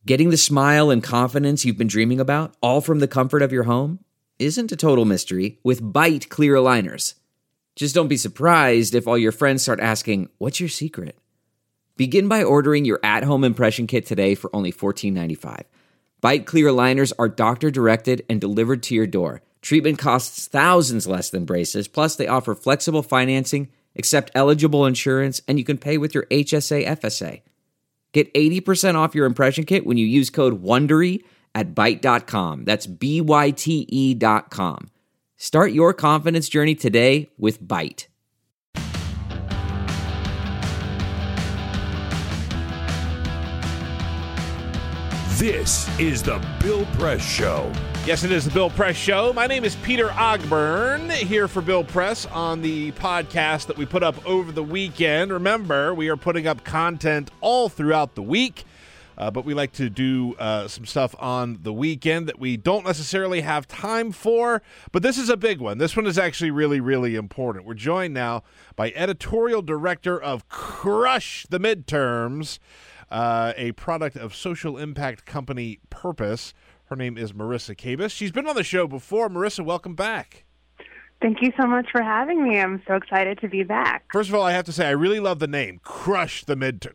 Getting the smile and confidence you've been dreaming about, all from the comfort of your home, isn't a total mystery with Byte clear aligners. Just don't be surprised if all your friends start asking, "What's your secret?" Begin by ordering your at-home impression kit today for only $14.95. Byte clear aligners are doctor-directed and delivered to your door. Treatment costs thousands less than braces, plus they offer flexible financing, accept eligible insurance, and you can pay with your HSA FSA. Get 80% off your impression kit when you use code WONDERY at Byte.com. That's BYTE.com. Start your confidence journey today with Byte. This is the Bill Press Show. Yes, it is the Bill Press Show. My name is Peter Ogburn, here for Bill Press on the podcast that we put up over the weekend. Remember, we are putting up content all throughout the week, but we like to do some stuff on the weekend that we don't necessarily have time for, but this is a big one. This one is actually really, really important. We're joined now by editorial director of Crush the Midterms, a product of social impact company Purpose. Her name is Marissa Kabas. She's been on the show before. Marissa, welcome back. Thank you so much for having me. I'm so excited to be back. First of all, I have to say, I really love the name, Crush the Midterms.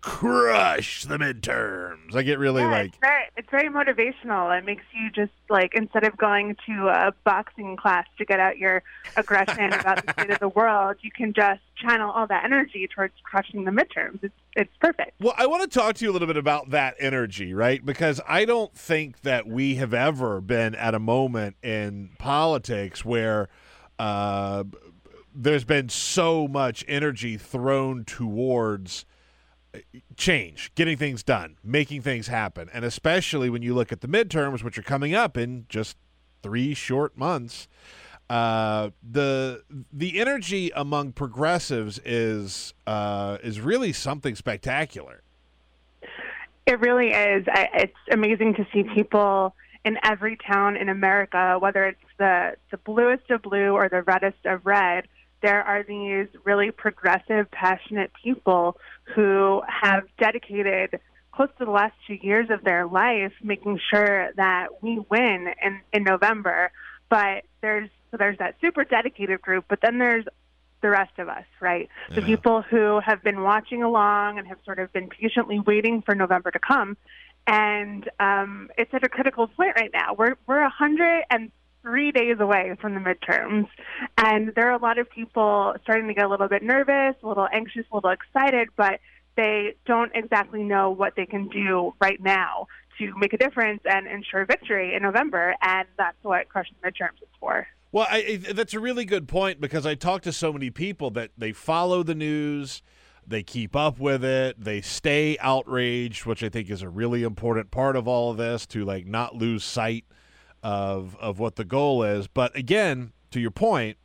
I get really It's very motivational. It makes you just instead of going to a boxing class to get out your aggression about the state of the world, you can just channel all that energy towards crushing the midterms. It's perfect. Well, I want to talk to you a little bit about that energy, right? Because I don't think that we have ever been at a moment in politics where there's been so much energy thrown towards change, getting things done, making things happen. And especially when you look at the midterms, which are coming up in just 3 short months, the energy among progressives is really something spectacular. It really is. It's amazing to see people in every town in America, whether it's the bluest of blue or the reddest of red. There are these really progressive, passionate people who have dedicated close to the last 2 years of their life making sure that we win in November. But there's that super dedicated group, but then there's the rest of us, right? The people who have been watching along and have sort of been patiently waiting for November to come. And it's at a critical point right now. We're 103 days away from the midterms, and there are a lot of people starting to get a little bit nervous, a little anxious, a little excited, but they don't exactly know what they can do right now to make a difference and ensure victory in November, and that's what Crush the Midterms is for. Well, that's a really good point, because I talk to so many people that they follow the news, they keep up with it, they stay outraged, which I think is a really important part of all of this, to not lose sight of what the goal is. But again, to your point,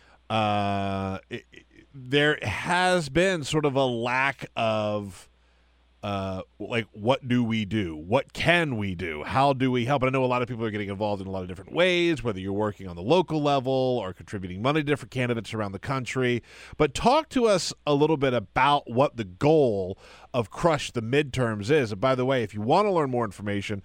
there has been sort of a lack of what do we do? What can we do? How do we help? And I know a lot of people are getting involved in a lot of different ways, whether you're working on the local level or contributing money to different candidates around the country. But talk to us a little bit about what the goal of Crush the Midterms is. And by the way, if you want to learn more information,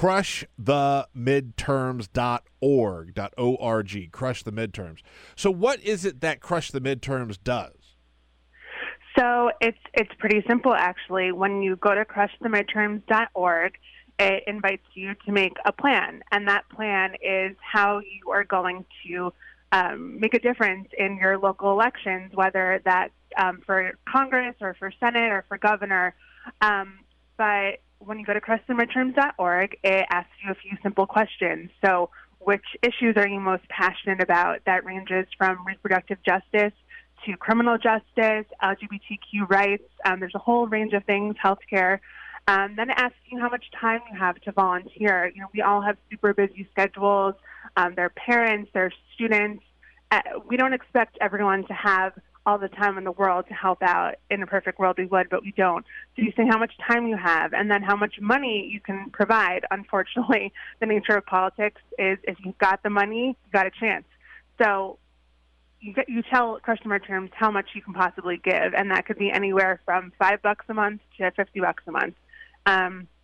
crushthemidterms.org, Crush the Midterms. So what is it that Crush the Midterms does? So it's pretty simple, actually. When you go to crushthemidterms.org, it invites you to make a plan, and that plan is how you are going to make a difference in your local elections, whether that's for Congress or for Senate or for governor. But when you go to crushthemidterms.org, it asks you a few simple questions. So which issues are you most passionate about? That ranges from reproductive justice to criminal justice, LGBTQ rights. There's a whole range of things, healthcare. Then asking how much time you have to volunteer. We all have super busy schedules. They're parents, they're students. We don't expect everyone to have all the time in the world to help out. In a perfect world, we would, but we don't. So you say how much time you have, and then how much money you can provide. Unfortunately, the nature of politics is if you've got the money, you've got a chance. So you tell Crush the Midterms how much you can possibly give, and that could be anywhere from $5 a month to $50 a month.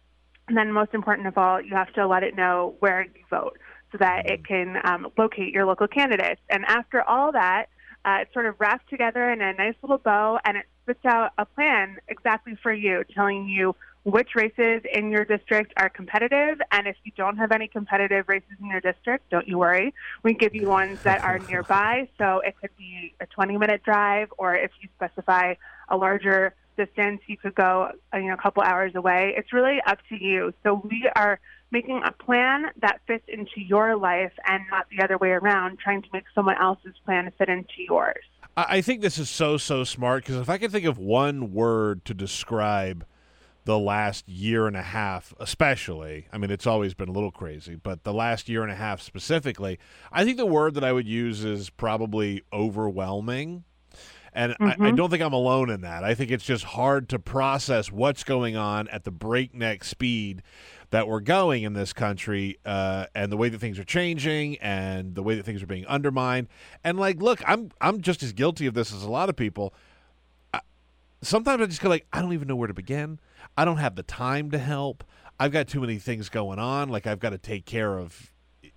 And then most important of all, you have to let it know where you vote so that it can locate your local candidates. And after all that, it's sort of wrapped together in a nice little bow, and it spits out a plan exactly for you, telling you which races in your district are competitive. And if you don't have any competitive races in your district, don't you worry. We give you ones that are nearby. So it could be a 20-minute drive, or if you specify a larger distance, you could go a couple hours away. It's really up to you. So we are making a plan that fits into your life and not the other way around, trying to make someone else's plan fit into yours. I think this is so smart, because if I could think of one word to describe the last year and a half, especially, I mean, it's always been a little crazy, but the last year and a half specifically, I think the word that I would use is probably overwhelming. And I don't think I'm alone in that. I think it's just hard to process what's going on at the breakneck speed that we're going in this country, and the way that things are changing and the way that things are being undermined. And look, I'm just as guilty of this as a lot of people. Sometimes I just go I don't even know where to begin. I don't have the time to help. I've got too many things going on. I've got to take care of,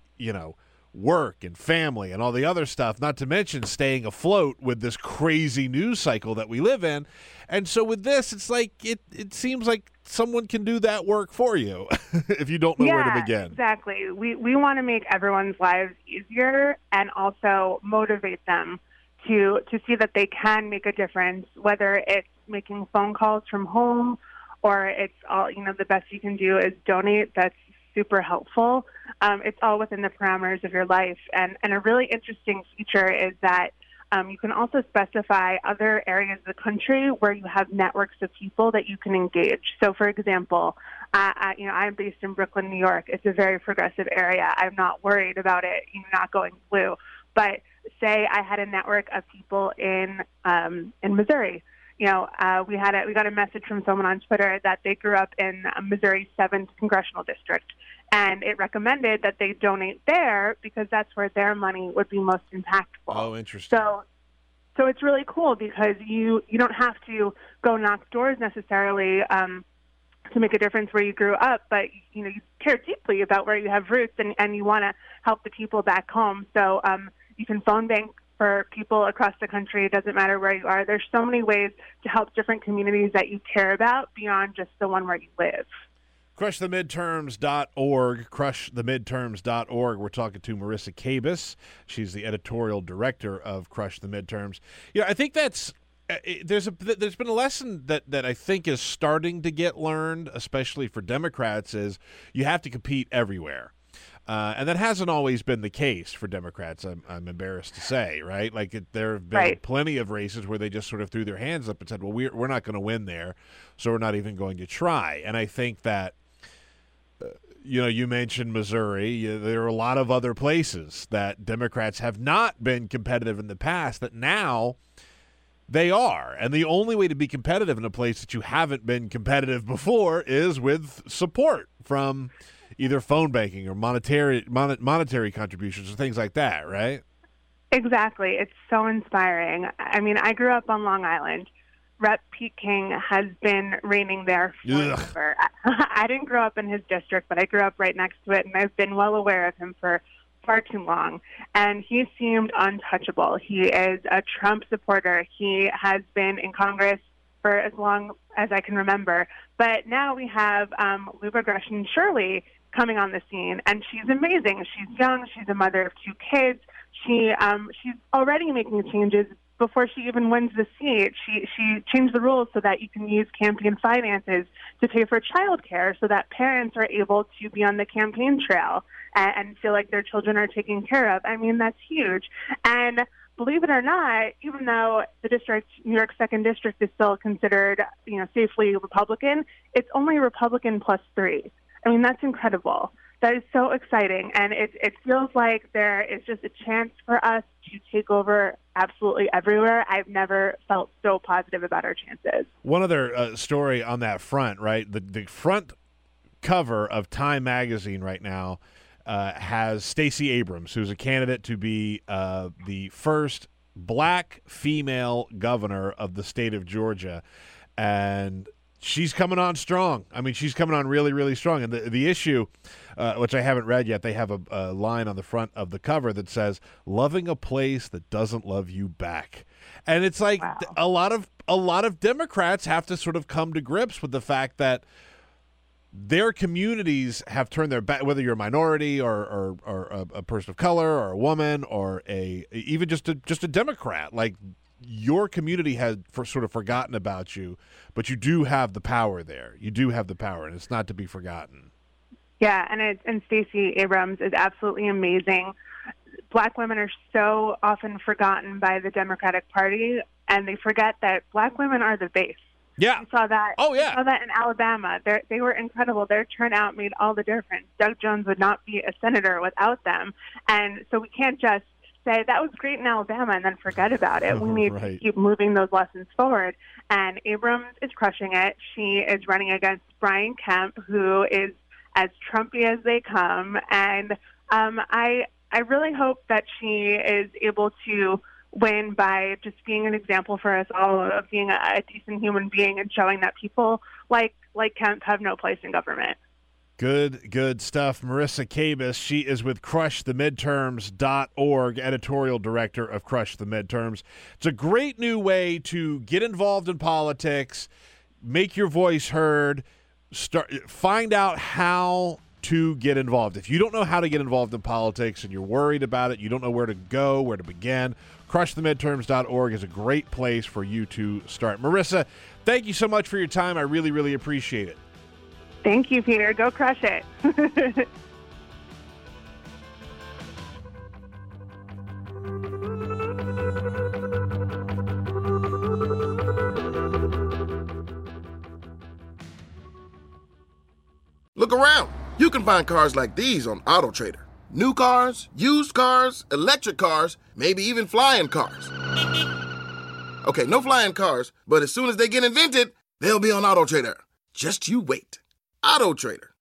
work and family and all the other stuff, not to mention staying afloat with this crazy news cycle that we live in. And so with this, it's it seems like someone can do that work for you if you don't know where to begin. Exactly. We want to make everyone's lives easier and also motivate them to see that they can make a difference, whether it's making phone calls from home or it's all, the best you can do is donate. That's super helpful. It's all within the parameters of your life. And a really interesting feature is that you can also specify other areas of the country where you have networks of people that you can engage. So, for example, I'm based in Brooklyn, New York. It's a very progressive area. I'm not worried about it not going blue. But say I had a network of people in Missouri. We got a message from someone on Twitter that they grew up in Missouri's 7th congressional district, and it recommended that they donate there because that's where their money would be most impactful. Oh, interesting. So it's really cool because you don't have to go knock doors necessarily to make a difference where you grew up, but you care deeply about where you have roots and you want to help the people back home. So you can phone bank for people across the country. It doesn't matter where you are. There's so many ways to help different communities that you care about beyond just the one where you live. CrushTheMidterms.org, CrushTheMidterms.org. We're talking to Marissa Kabas. She's the editorial director of Crush the Midterms. I think that's there's been a lesson that I think is starting to get learned, especially for Democrats, is you have to compete everywhere. And that hasn't always been the case for Democrats, I'm embarrassed to say, right? There have been plenty of races where they just sort of threw their hands up and said, well, we're not going to win there, so we're not even going to try. And I think that, you mentioned Missouri. There are a lot of other places that Democrats have not been competitive in the past that now they are. And the only way to be competitive in a place that you haven't been competitive before is with support from either phone banking or monetary contributions or things like that, right? Exactly. It's so inspiring. I mean, I grew up on Long Island. Rep. Pete King has been reigning there forever. I didn't grow up in his district, but I grew up right next to it, and I've been well aware of him for far too long. And he seemed untouchable. He is a Trump supporter. He has been in Congress for as long as I can remember. But now we have Luba Gresham-Shirley coming on the scene, and she's amazing. She's young. She's a mother of 2 kids. She's already making changes before she even wins the seat. She changed the rules so that you can use campaign finances to pay for childcare so that parents are able to be on the campaign trail and feel like their children are taken care of. I mean, that's huge. And believe it or not, even though the New York 2nd District is still considered, safely Republican, it's only Republican plus 3. I mean, that's incredible. That is so exciting, and it feels like there is just a chance for us to take over absolutely everywhere. I've never felt so positive about our chances. One other story on that front, right? The front cover of Time magazine right now has Stacey Abrams, who's a candidate to be the first black female governor of the state of Georgia, and she's coming on strong. I mean, she's coming on really, really strong. And the issue, which I haven't read yet, they have a line on the front of the cover that says, "Loving a place that doesn't love you back." And it's like Wow. a lot of Democrats have to sort of come to grips with the fact that their communities have turned their back, whether you're a minority or a person of color or a woman or even just a Democrat. Like, your community has sort of forgotten about you, but you do have the power there. You do have the power, and it's not to be forgotten. Yeah, and Stacey Abrams is absolutely amazing. Black women are so often forgotten by the Democratic Party, and they forget that Black women are the base. Yeah. We saw that. Oh, yeah. We saw that in Alabama. They were incredible. Their turnout made all the difference. Doug Jones would not be a senator without them. And so we can't just say that was great in Alabama and then forget about it. We need to keep moving those lessons forward. And Abrams is crushing it. She is running against Brian Kemp, who is as Trumpy as they come. And I really hope that she is able to win by just being an example for us all of being a decent human being and showing that people like Kemp have no place in government. Good stuff. Marissa Kabas, she is with crushthemidterms.org, editorial director of Crush the Midterms. It's a great new way to get involved in politics, make your voice heard, find out how to get involved. If you don't know how to get involved in politics and you're worried about it, you don't know where to go, where to begin, crushthemidterms.org is a great place for you to start. Marissa, thank you so much for your time. I really, really appreciate it. Thank you, Peter. Go crush it. Look around. You can find cars like these on AutoTrader. New cars, used cars, electric cars, maybe even flying cars. Okay, no flying cars, but as soon as they get invented, they'll be on AutoTrader. Just you wait. AutoTrader.